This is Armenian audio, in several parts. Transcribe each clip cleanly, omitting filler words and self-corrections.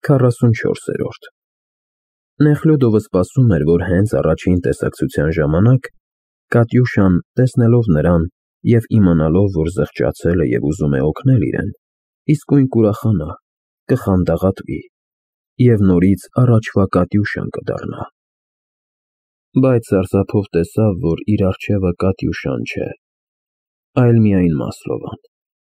44-րդ Նեխլյուդովը սպասում էր, որ հենց առաջին տեսակցության ժամանակ Կատյուշան, տեսնելով նրան և իմանալով, որ զղջացել է և ուզում է օգնել իրեն, իսկույն կուրախանա, կխանդաղատվի և նորից առաջվա Կատյուշան կդառնա։ Բայց սարսափով տեսավ, որ իր առջևը Կատյուշան չէ, այլ միայն Մասլովան։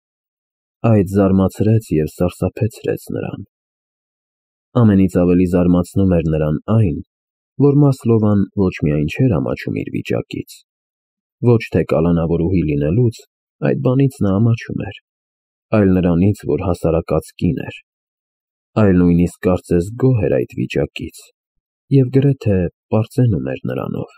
Այդ զարմացրեց և սարսափեցրեց նրան։ Ամենից ավելի զարմացնում էր նրան այն, որ Մասլովան ոչ միայն չէր ամաչում իր վիճակից, ոչ թե կալանավորուհի լինելուց, այդ բանից նա ամաչում էր, այլ նրանից, որ հասարակած կին էր, այլ նույնիսկ կարծես գոհ էր այդ վիճակից և գրեթե պարծենում էր նրանով։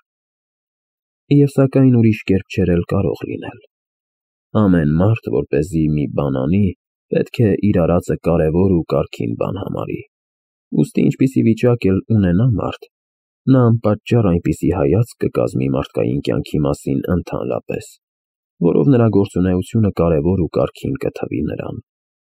Եվ սակայն ուրիշ կերպ չէր էլ կարող լինել։ Ամեն մարդ, որպեսզի մի բան անի, պետք է իր արածը կարևոր ու կարգին բան համարի, ուստի ինչպիսի վիճակ էլ ունենա մարդ, նա անպատճառ այնպիսի հայացք կկազմի մարդկային կյանքի մասին ընդհանրապես, որով նրա գործունեությունը կարևոր ու կարգին կթվի նրան։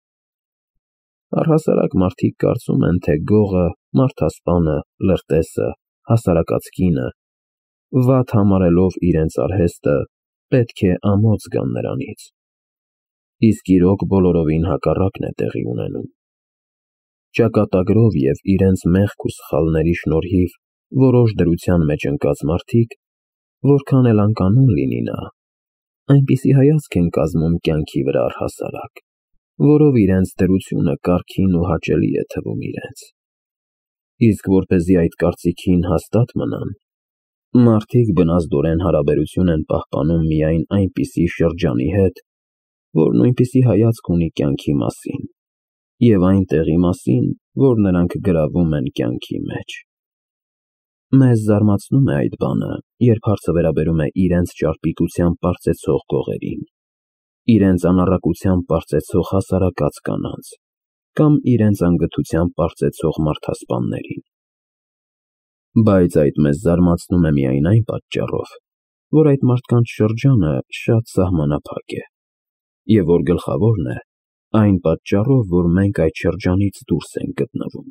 Առհասարակ մարդիկ կարծում են, թե գողը, մարդասպանը, լրտեսը, հասարակած կինը, վատ համարելով իրենց արհեստը, պետք է ամոթ զգան նրանից։ Իսկ իրոք բոլորովին հակառակն է տեղի ունենում։ Ճակատագրով և իրենց մեղք ու սխալների շնորհիվ որոշ դրության մեջ ընկած մարդիկ, որքան էլ անկանոն լինի նա, այնպիսի հայացք են կազմում կյանքի վրա առհասարակ, որով իրենց դրությունը կարգին ու հաճելի է թվում իրենց։ Իսկ որպեսզի այդ կարծիքին հաստատ մնան, մարդիկ բնազդորեն հարաբերություն են պահպանում միայն այնպիսի շրջանի հետ, որ նույնպիսի հայացք ունի կյանքի մասին, և այն տեղի մասին, որ նրանք գրավում են կյանքի մեջ։ Մեզ զարմացնում է այդ բանը, երբ հարցը վերաբերում է իրենց ճարպիկությամբ պարծեցող գողերին, իրենց անառակությամբ պարծեցող հասարակած կանանց, կամ իրենց անգթությամբ պարծեցող մարդասպաններին։ Բայց այդ մեզ զարմացնում է միայն այն պատճառով, որ այդ մարդկանց շրջանը շատ սահմանափակ է, և որ գլխավորն է, այն պատճառով, որ մենք այդ շրջանից դուրս ենք գտնվում։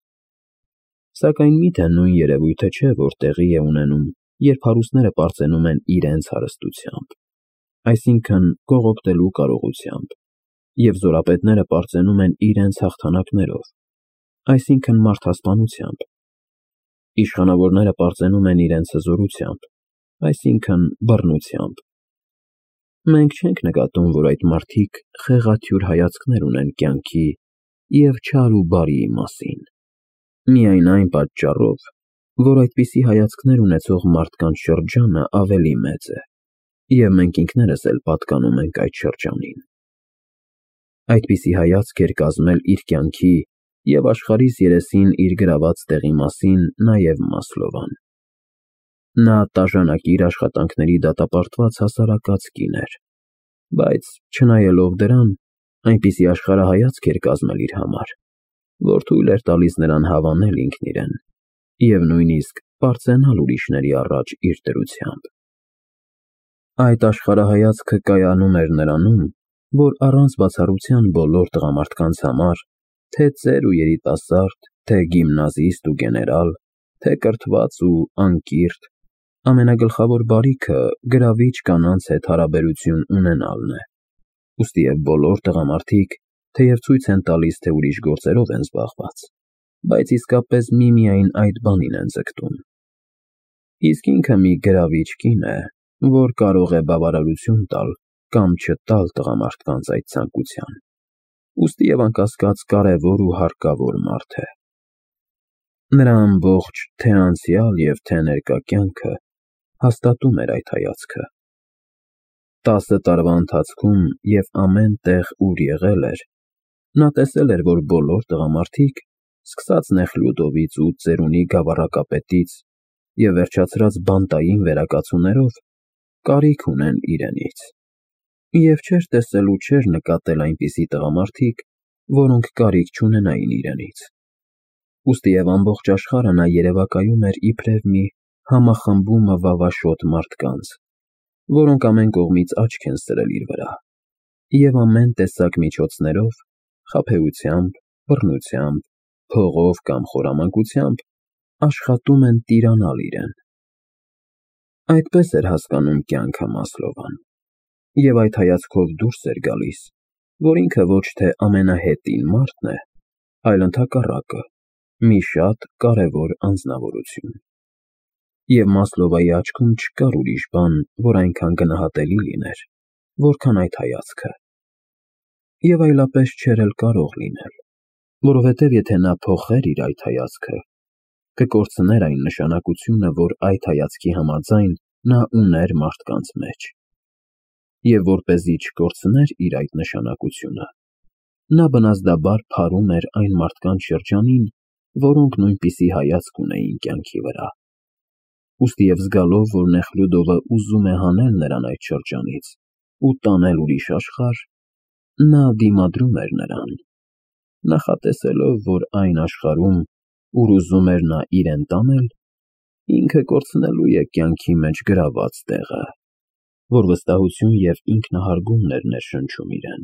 Սակայն միթե նույն երևույթը չէ, որ տեղի է ունենում, երբ հարուստները պարծենում են իրենց հարստությամբ, այսինքն կողոպտելու կարողությամբ, և զորապետները պարծենում են իրենց հաղթանակներով, այսինքն մարդասպանությամբ, իշխանավորները պարծենում են իրենց հզորությամբ, այսինքն բռնությամբ։ Մենք չենք նկատում, որ այդ մարդիկ խեղաթյուրի հայացքներ ունեն կյանքի և չար ու բարիի մասին, միայն այն պատճառով, որ այդպիսի հայացքներ ունեցող մարդկանց շրջանը ավելի մեծ է, և մենք ինքներս էլ պատկանում ենք այդ շրջանին։ Այդպիսի հայացք էր կազմել իր կյանքի և աշխարհիս երեսին իր գրաված տեղի մասին նաև Մասլովան։ Նա տաժանակիր աշխատանքների դատապարտված հասարակած կին էր, բայց չնայելով դրան, այնպիսի աշխարհայացք էր կազմել իր համար, որ թույլ էր տալիս նրան հավանել ինքն իրեն և նույնիսկ պարծենալ ուրիշների առաջ իր դրությամբ։ Այդ աշխարհայացքը կայանում էր նրանում, որ առանց բացառության բոլոր տղամարդկանց համար, թե ծեր ու երիտասարդ, թե գիմնազիստ ու գեներալ, թե կրթված ու անկիրթ, ամենագլխավոր բարիքը գրավիչ կանանց հետ հարաբերություն ունենալն է, ուստիև բոլոր տղամարդիկ, թեև ցույց են տալիս, թե ուրիշ գործերով են զբաղված, բայց իսկապես միմիայն այդ բանին են ձգտում։ Իսկ ինքը մի գրավիչ կին է, որ կարող է բավարարություն տալ կամ չտալ տղամարդկանց այդ ցանկության, ուստիև անկասկած կարևոր ու հարկավոր մարդ է։ Նրա ամբողջ թե անցյալ և թե ներկա կյանքը հաստատում էր այդ հայացքը։ 10 տարվա ընթացքում և ամեն տեղ, ուր եղել էր, նա տեսել էր, որ բոլոր տղամարդիկ, սկսած Նեխլյուդովից ու ծերունի գավառակապետից և վերջացրած բանտային վերակացուներով, կարիք ունեն իրենից, և չէր տեսել ու չէր նկատել այնպիսի տղամարդիկ, որոնք կարիք չունենային իրենից։ Ուստիև ամբողջ աշխարհը նա երևակայում էր իբրև մի համախմբումը վավաշոտ մարդկանց, որոնք ամեն կողմից աչք են սրել իր վրա, և ամեն տեսակ միջոցներով, խաբեությամբ, բռնությամբ, փողով կամ խորամանկությամբ աշխատում են տիրանալ իրեն։ Այդպես էր հասկանում կյանքը Մասլովան, և այդ հայացքով դուրս էր գալիս, որ ինքը ոչ թե ամենահետին մարդն է, այլ ընդհակառակը, մի շատ կարևոր անձնավորություն։ Եվ Մասլովայի աչքում չկար ուրիշ բան, որ այնքան գնահատելի լիներ, որքան այդ հայացքը։ Եվ այլապես չէր էլ կարող լինել, որովհետև եթե նա փոխեր իր այդ հայացքը, կկորցներ այն նշանակությունը, որ այդ հայացքի համաձայն նա ուներ մարդկանց մեջ։ Եվ որպեսզի չկորցներ իր այդ նշանակությունը, նա բնազդաբար փարում էր այն մարդկանց շրջանին, որոնք նույնպիսի հայացք ունեին կյանքի վրա։ Ուստի և զգալով, որ Նեխլյուդովը ուզում է հանել նրան այդ շրջանից ու տանել ուրիշ աշխարհ, նա դիմադրում էր նրան, նախատեսելով, որ այն աշխարհում, ուր ուզում էր նա իրեն տանել, ինքը կորցնելու է կյանքի մեջ գրաված տեղը, որ վստահություն և ինքնահարգումն էր ներշնչում իրեն։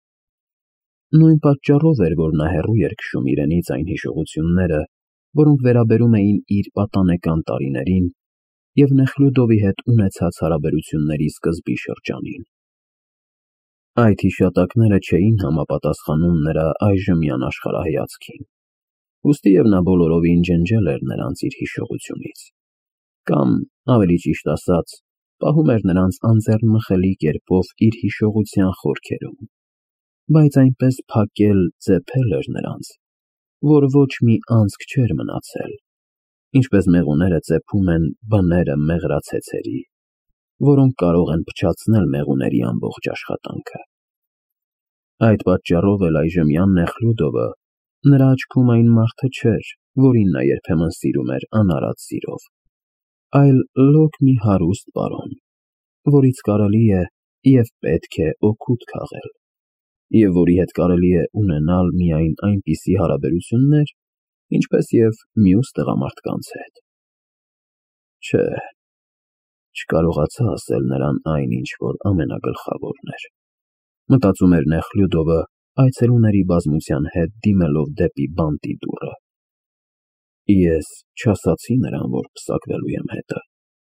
Նույն պատճառով էր, որ նա հեռու էր քշում իրենից այն հիշողությունները, որոնք վերաբերում էին իր պատանեկան տարիներին և Նեխլյուդովի հետ ունեցած հարաբերությունների սկզբի շրջանին։ Այդ հիշատակները չէին համապատասխանում նրա այժմյան աշխարհայացքին, ուստի և նա բոլորովին ջնջել էր նրանց իր հիշողությունից, կամ, ավելի ճիշտ ասած, պահում էր նրանց անձեռնմխելի կերպով իր հիշողության խորքերում, բայց այնպես փակել, ծեփել էր նրանց, որ ոչ մի անցք չէր մնացել, ինչպես մեղուները ծեփում են բները մեղրացեցերի, որոնք կարող են փչացնել մեղուների ամբողջ աշխատանքը։ Այդ պատճառով էլ այժմյան Նեխլյուդովը նրա աչքում այն մարդը չէր, որին նա երբեմն սիրում էր անարատ սիրով, այլ լոկ մի հարուստ պարոն, որից կարելի է և պետք է օգուտ քաղել, և որի հետ կարելի է ունենալ միայն այնպիսի հարաբերություններ, ինչպես և մյուս տղամարդկանց հետ։ Չէ, չկարողացա ասել նրան այն, ինչ որ ամենագլխավորն էր, մտածում էր Նեխլյուդովը այցելուների բազմության հետ դիմելով դեպի բանտի դուռը։ Ես չասացի նրան, որ պսակվելու եմ հետը։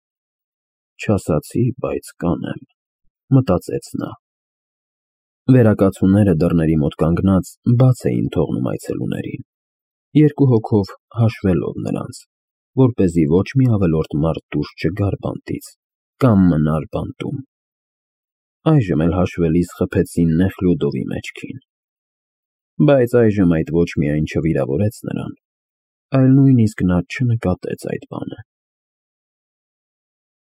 Չասացի, բայց կանեմ, մտածեց նա։ Վերակացուները դռների մոտ կանգնած բաց էին թողնում այցելուներին, երկու հոգով հաշվելով նրանց, որպեսզի ոչ մի ավելորդ մարդ դուրս չգար բանտից կամ մնար բանտում։ Այժմ էլ հաշվելիս խփեցին Նեխլյուդովի մեջքին։ Բայց այժմ այդ ոչ միայն չվիրավորեց նրան, այլ նույնիսկ նա չնկատեց այդ բանը։